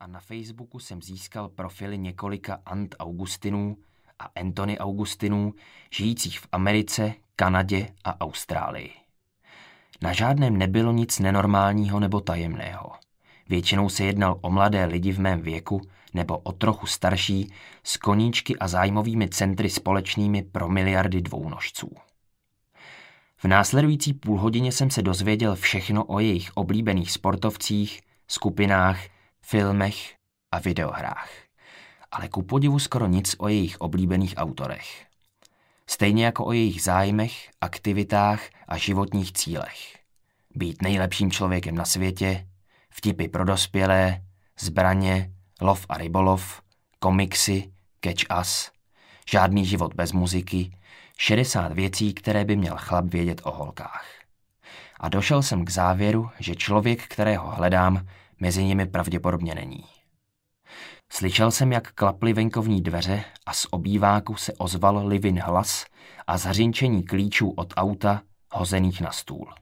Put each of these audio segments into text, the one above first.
a na Facebooku jsem získal profily několika Ant Augustinů a Anthony Augustinů, žijících v Americe, Kanadě a Austrálii. Na žádném nebylo nic nenormálního nebo tajemného. Většinou se jednal o mladé lidi v mém věku nebo o trochu starší s koníčky a zájmovými centry společnými pro miliardy dvounožců. V následující půlhodině jsem se dozvěděl všechno o jejich oblíbených sportovcích, skupinách, filmech a videohrách. Ale ku podivu skoro nic o jejich oblíbených autorech. Stejně jako o jejich zájmech, aktivitách a životních cílech. Být nejlepším člověkem na světě, vtipy pro dospělé, zbraně, lov a rybolov, komiksy, catch us, žádný život bez muziky, 60 věcí, které by měl chlap vědět o holkách. A došel jsem k závěru, že člověk, kterého hledám, mezi nimi pravděpodobně není. Slyšel jsem, jak klaply venkovní dveře a z obýváku se ozval Livin hlas a zařinčení klíčů od auta hozených na stůl.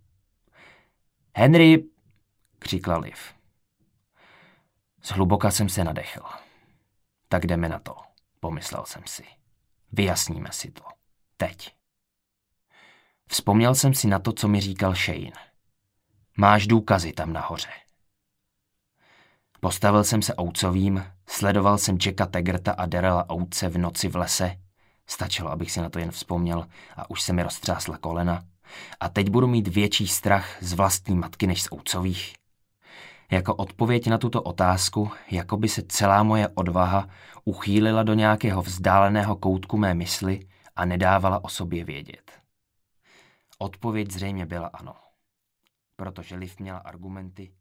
Henry, křikla Liv. Zhluboka jsem se nadechl. Tak jdeme na to, pomyslel jsem si. Vyjasníme si to. Teď. Vzpomněl jsem si na to, co mi říkal Shane. Máš důkazy tam nahoře. Postavil jsem se Outsovým, sledoval jsem Jacka Taggarta a Darrella Oatse v noci v lese. Stačilo, abych si na to jen vzpomněl a už se mi roztřásla kolena. A teď budu mít větší strach z vlastní matky než z Outsových. Jako odpověď na tuto otázku, jako by se celá moje odvaha uchýlila do nějakého vzdáleného koutku mé mysli a nedávala o sobě vědět. Odpověď zřejmě byla ano. Protože Liv měla argumenty,